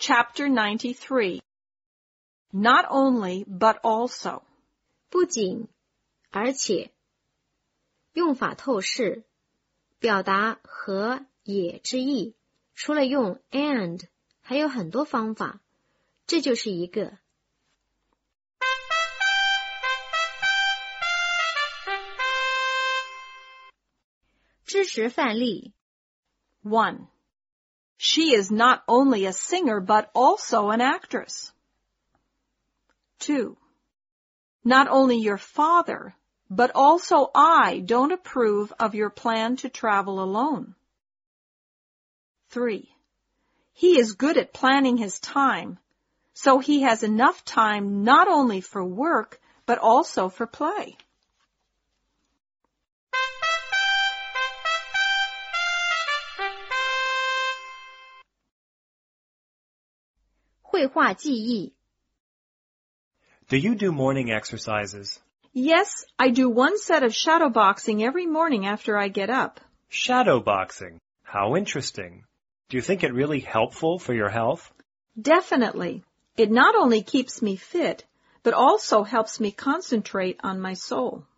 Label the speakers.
Speaker 1: Chapter 93. Not only, but also.
Speaker 2: 不仅，而且。用法透视，表达和也之意，除了用 and， 还有很多方法，这就是一个。知识范例
Speaker 1: 1. She is not only a singer, but also an actress. 2. Not only your father, but also I don't approve of your plan to travel alone. 3. He is good at planning his time, so he has enough time not only for work, but also for play.
Speaker 2: 绘画记忆
Speaker 3: Do you do morning exercises?
Speaker 1: Yes, I do one set of shadow boxing every morning after I get up.
Speaker 3: Shadow boxing. How interesting. Do you think it really helpful for your health?
Speaker 1: Definitely. It not only keeps me fit, but also helps me concentrate on my soul.